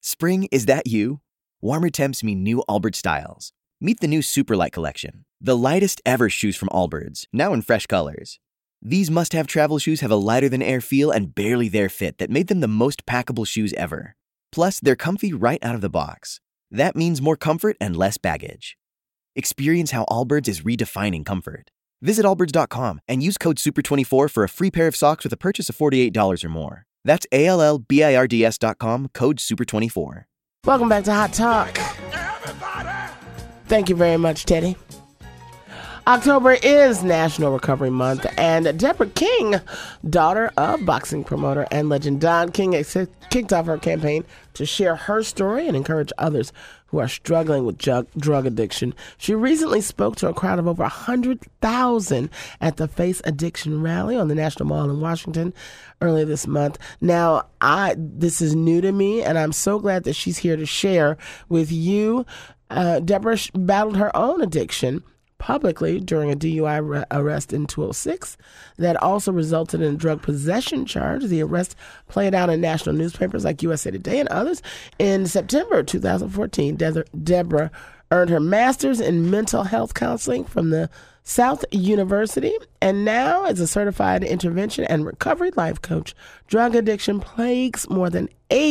Spring, is that you? Warmer temps mean new Allbirds styles. Meet the new Superlight collection, the lightest ever shoes from Allbirds, now in fresh colors. These must-have travel shoes have a lighter-than-air feel and barely there fit that made them the most packable shoes ever. Plus, they're comfy right out of the box. That means more comfort and less baggage. Experience how Allbirds is redefining comfort. Visit allbirds.com and use code SUPER24 for a free pair of socks with a purchase of $48 or more. That's ALLBIRDS.com, code SUPER24. Welcome back to Hot Talk. Thank you very much, Teddy. October is National Recovery Month, and Deborah King, daughter of boxing promoter and legend Don King, kicked off her campaign to share her story and encourage others who are struggling with drug addiction. She recently spoke to a crowd of over 100,000 at the Face Addiction Rally on the National Mall in Washington earlier this month. Now, this is new to me, and I'm so glad that she's here to share with you. Deborah battled her own addiction publicly during a DUI arrest in 2006 that also resulted in a drug possession charge. The arrest played out in national newspapers like USA Today and others. In September 2014, Deborah earned her master's in mental health counseling from the South University, and now as a certified intervention and recovery life coach. Drug addiction plagues more than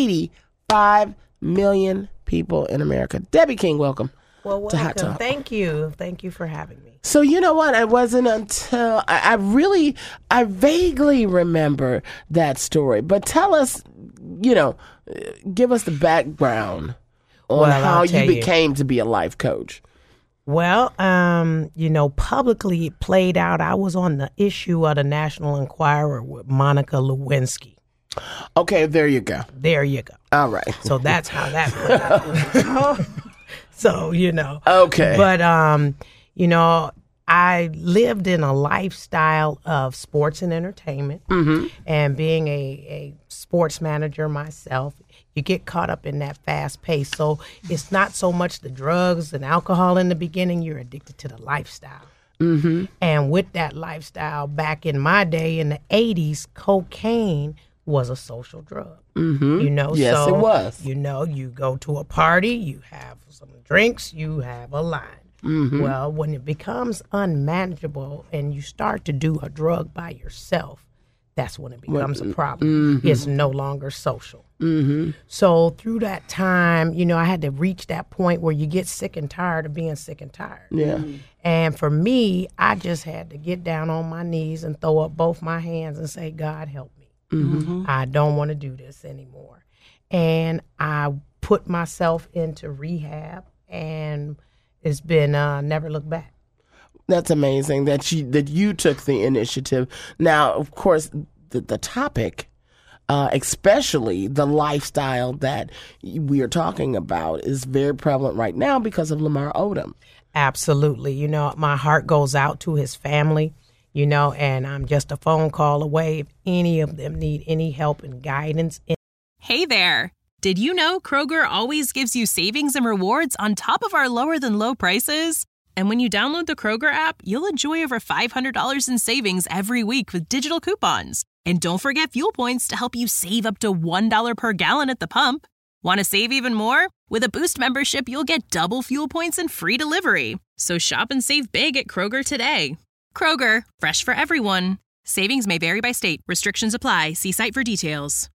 85 million people in America. Debbie King, welcome. Well, welcome. To Hot Talk. Thank you. Thank you for having me. So you know what? It wasn't until I vaguely remember that story. But tell us, give us the background on how you became to be a life coach. Well, publicly it played out. I was on the issue of the National Enquirer with Monica Lewinsky. Okay, there you go. All right. So that's how that played out. So, Okay. But, I lived in a lifestyle of sports and entertainment. Mm-hmm. And being a sports manager myself, you get caught up in that fast pace. So it's not so much the drugs and alcohol in the beginning. You're addicted to the lifestyle. Mm-hmm. And with that lifestyle, back in my day in the 80s, cocaine was a social drug. Mm-hmm. Yes, it was. You go to a party, you have some drinks, you have a line. Mm-hmm. Well, when it becomes unmanageable and you start to do a drug by yourself, that's when it becomes a problem. Mm-hmm. It's no longer social. Mm-hmm. So through that time, I had to reach that point where you get sick and tired of being sick and tired. Yeah. And for me, I just had to get down on my knees and throw up both my hands and say, God, help me. Mm-hmm. I don't want to do this anymore. And I put myself into rehab, and it's been never look back. That's amazing that you took the initiative. Now, of course, the topic, especially the lifestyle that we are talking about, is very prevalent right now because of Lamar Odom. Absolutely. My heart goes out to his family. And I'm just a phone call away if any of them need any help and guidance. Hey there. Did you know Kroger always gives you savings and rewards on top of our lower than low prices? And when you download the Kroger app, you'll enjoy over $500 in savings every week with digital coupons. And don't forget fuel points to help you save up to $1 per gallon at the pump. Want to save even more? With a Boost membership, you'll get double fuel points and free delivery. So shop and save big at Kroger today. Kroger, fresh for everyone. Savings may vary by state. Restrictions apply. See site for details.